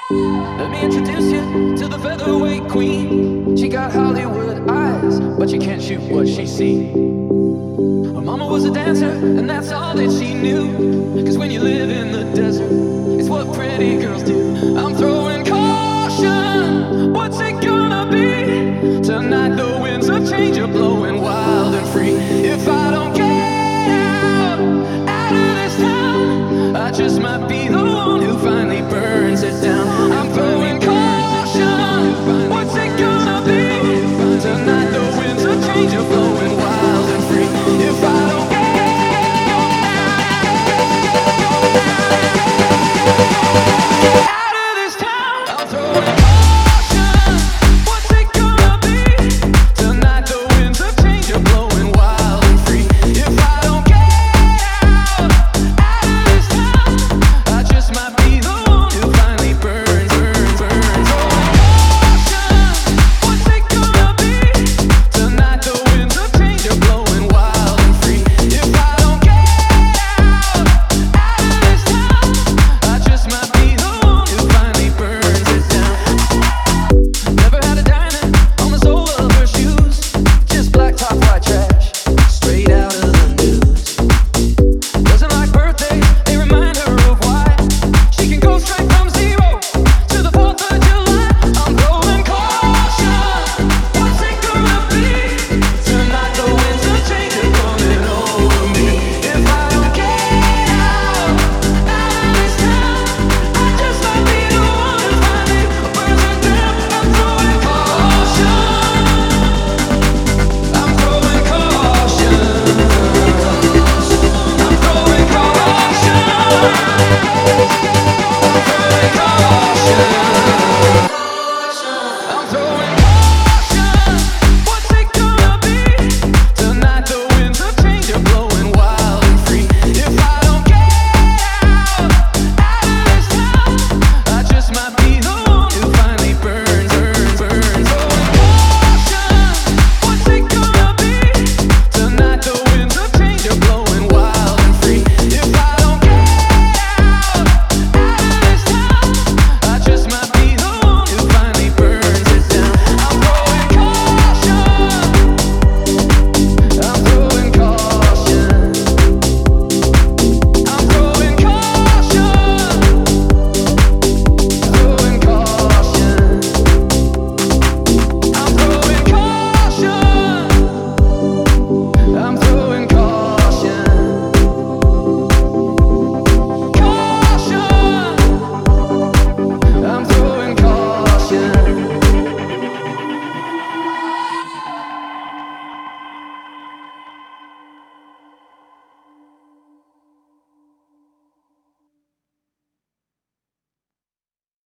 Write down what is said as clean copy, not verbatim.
Let me introduce you to the featherweight queen. She got Hollywood eyes, but she can't shoot what she sees. Her mama was a dancer, and that's all that she knew. Cause when you live in the desert, it's what pretty girls do. I'm throwing